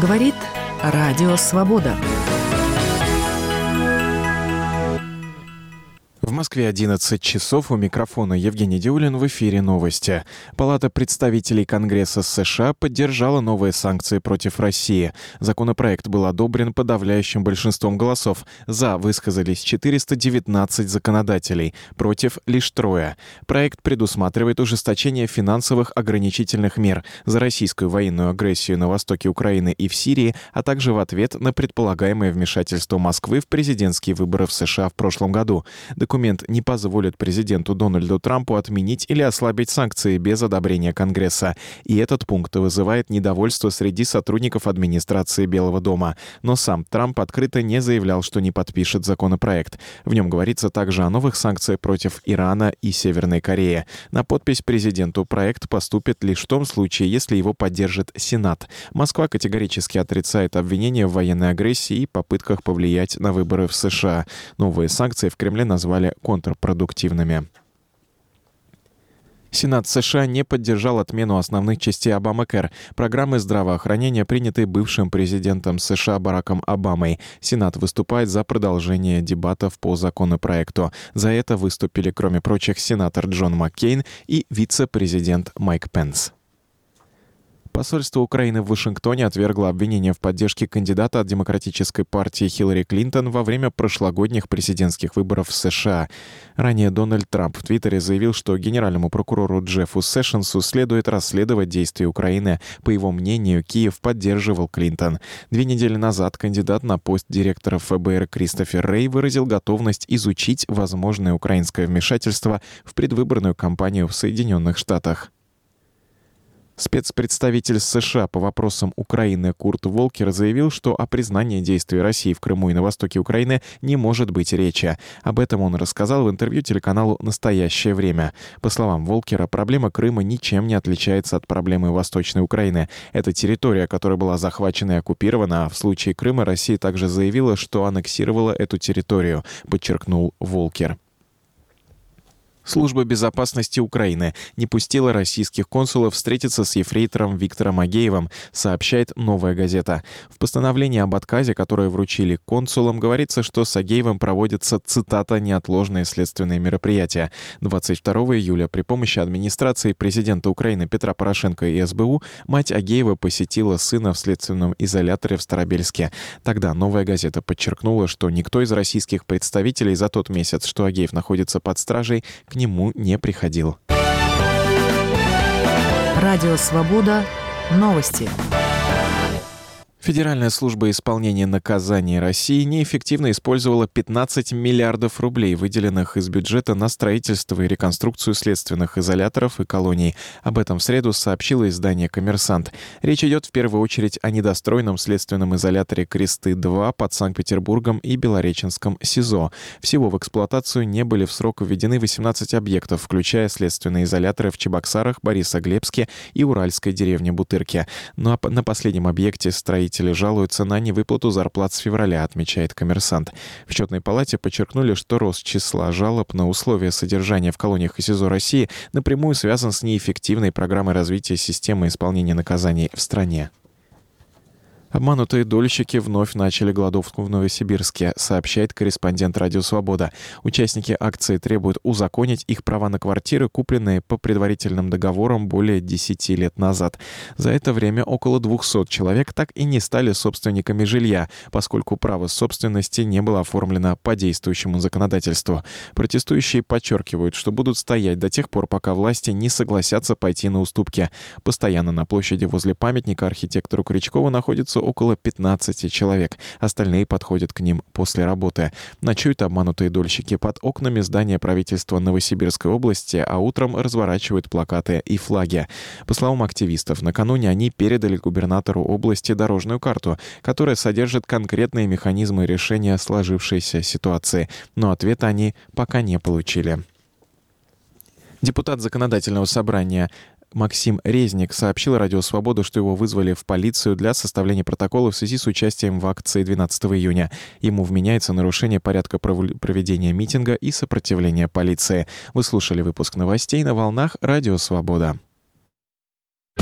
Говорит Радио Свобода. В Москве 11 часов. У микрофона Евгений Диулин. В эфире новости. Палата представителей Конгресса США поддержала новые санкции против России. Законопроект был одобрен подавляющим большинством голосов. За высказались 419 законодателей, против лишь 3. Проект предусматривает ужесточение финансовых ограничительных мер за российскую военную агрессию на востоке Украины и в Сирии, а также в ответ на предполагаемое вмешательство Москвы в президентские выборы в США в прошлом году. Документ не позволит президенту Дональду Трампу отменить или ослабить санкции без одобрения Конгресса. И этот пункт вызывает недовольство среди сотрудников администрации Белого дома. Но сам Трамп открыто не заявлял, что не подпишет законопроект. В нем говорится также о новых санкциях против Ирана и Северной Кореи. На подпись президенту проект поступит лишь в том случае, если его поддержит Сенат. Москва категорически отрицает обвинения в военной агрессии и попытках повлиять на выборы в США. Новые санкции в Кремле назвали контрпродуктивными. Сенат США не поддержал отмену основных частей Обамакэр, программы здравоохранения, принятой бывшим президентом США Бараком Обамой. Сенат выступает за продолжение дебатов по законопроекту. За это выступили, кроме прочих, сенатор Джон Маккейн и вице-президент Майк Пенс. Посольство Украины в Вашингтоне отвергло обвинения в поддержке кандидата от Демократической партии Хиллари Клинтон во время прошлогодних президентских выборов в США. Ранее Дональд Трамп в Твиттере заявил, что генеральному прокурору Джеффу Сэшенсу следует расследовать действия Украины. По его мнению, Киев поддерживал Клинтон. 2 недели назад кандидат на пост директора ФБР Кристофер Рэй выразил готовность изучить возможное украинское вмешательство в предвыборную кампанию в Соединенных Штатах. Спецпредставитель США по вопросам Украины Курт Волкер заявил, что о признании действий России в Крыму и на востоке Украины не может быть речи. Об этом он рассказал в интервью телеканалу «Настоящее время». По словам Волкера, проблема Крыма ничем не отличается от проблемы Восточной Украины. Это территория, которая была захвачена и оккупирована, а в случае Крыма Россия также заявила, что аннексировала эту территорию, подчеркнул Волкер. Служба безопасности Украины не пустила российских консулов встретиться с ефрейтором Виктором Агеевым, сообщает «Новая газета». В постановлении об отказе, которое вручили консулам, говорится, что с Агеевым проводятся, цитата, «неотложные следственные мероприятия». 22 июля при помощи администрации президента Украины Петра Порошенко и СБУ мать Агеева посетила сына в следственном изоляторе в Старобельске. Тогда «Новая газета» подчеркнула, что никто из российских представителей за тот месяц, что Агеев находится под стражей, к нему не приходил. Радио Свобода. Новости. Федеральная служба исполнения наказаний России неэффективно использовала 15 миллиардов рублей, выделенных из бюджета на строительство и реконструкцию следственных изоляторов и колоний. Об этом в среду сообщило издание «Коммерсант». Речь идет в первую очередь о недостроенном следственном изоляторе «Кресты-2» под Санкт-Петербургом и Белореченском СИЗО. Всего в эксплуатацию не были в срок введены 18 объектов, включая следственные изоляторы в Чебоксарах, Борисоглебске и уральской деревне Бутырки. Но на последнем объекте строители жалуются на невыплату зарплат с февраля, отмечает «Коммерсант». В счетной палате подчеркнули, что рост числа жалоб на условия содержания в колониях и СИЗО России напрямую связан с неэффективной программой развития системы исполнения наказаний в стране. Обманутые дольщики вновь начали голодовку в Новосибирске, сообщает корреспондент «Радио Свобода». Участники акции требуют узаконить их права на квартиры, купленные по предварительным договорам более 10 лет назад. За это время около 200 человек так и не стали собственниками жилья, поскольку право собственности не было оформлено по действующему законодательству. Протестующие подчеркивают, что будут стоять до тех пор, пока власти не согласятся пойти на уступки. Постоянно на площади возле памятника архитектору Крючкову находится около 15 человек. Остальные подходят к ним после работы. Ночуют обманутые дольщики под окнами здания правительства Новосибирской области, а утром разворачивают плакаты и флаги. По словам активистов, накануне они передали губернатору области дорожную карту, которая содержит конкретные механизмы решения сложившейся ситуации. Но ответа они пока не получили. Депутат Законодательного собрания Максим Резник сообщил Радио Свобода, что его вызвали в полицию для составления протокола в связи с участием в акции 12 июня. Ему вменяется нарушение порядка проведения митинга и сопротивление полиции. Вы слушали выпуск новостей на волнах Радио Свобода.